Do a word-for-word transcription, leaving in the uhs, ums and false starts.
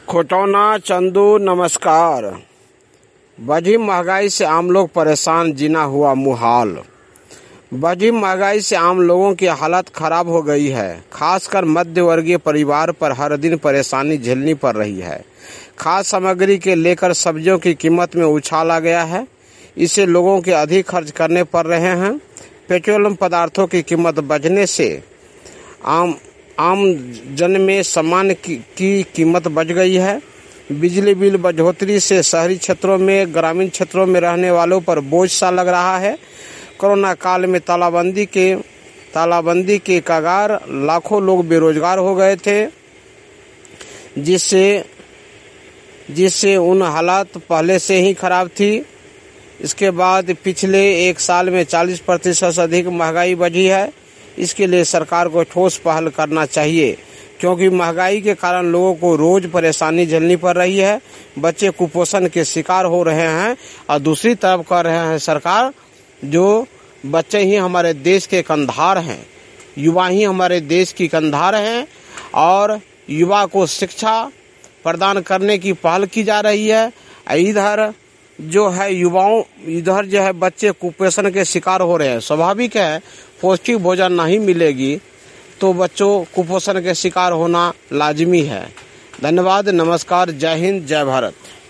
खोटौना चंदू नमस्कार। बढ़ी महंगाई से आम लोग परेशान, जीना हुआ मुहाल। बढ़ी महंगाई से आम लोगों की हालत खराब हो गई है। खासकर मध्य वर्गीय परिवार पर हर दिन परेशानी झेलनी पड़ रही है। खाद्य सामग्री के लेकर सब्जियों की कीमत में उछाल आ गया है। इससे लोगों के अधिक खर्च करने पड़ रहे हैं। पेट्रोलियम पदार्थों की कीमत बढ़ने से आम आम जन में सामान की, की कीमत बढ़ गई है। बिजली बिल बढ़ोतरी से शहरी क्षेत्रों में ग्रामीण क्षेत्रों में रहने वालों पर बोझ सा लग रहा है। कोरोना काल में तालाबंदी के तालाबंदी के कगार लाखों लोग बेरोजगार हो गए थे, जिससे जिससे उन हालात पहले से ही खराब थी। इसके बाद पिछले एक साल में चालीस प्रतिशत से अधिक महंगाई बढ़ी है। इसके लिए सरकार को ठोस पहल करना चाहिए, क्योंकि महंगाई के कारण लोगों को रोज परेशानी झेलनी पड़ रही है। बच्चे कुपोषण के शिकार हो रहे हैं और दूसरी तरफ कह रहे हैं सरकार, जो बच्चे ही हमारे देश के कंधार हैं, युवा ही हमारे देश की कंधार हैं और युवा को शिक्षा प्रदान करने की पहल की जा रही है। इधर जो है युवाओं इधर जो है बच्चे कुपोषण के शिकार हो रहे हैं। स्वाभाविक है, पौष्टिक भोजन नहीं मिलेगी तो बच्चों कुपोषण के शिकार होना लाजमी है। धन्यवाद, नमस्कार, जय हिंद, जय भारत।